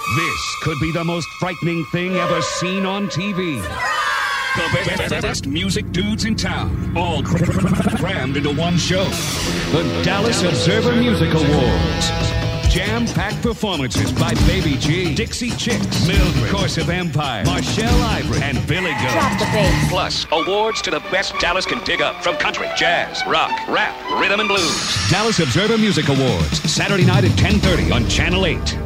This could be the most frightening thing ever seen on TV. The best music dudes in town, all crammed into one show. The Dallas Observer Music Awards. Jam-packed performances by Baby G, Dixie Chicks, Mildred, Course of Empire, Marshall Ivory, and Billy Goat. Drop the bass. Plus, awards to the best Dallas can dig up from country, jazz, rock, rap, rhythm, and blues. Dallas Observer Music Awards, Saturday night at 10:30 on Channel 8.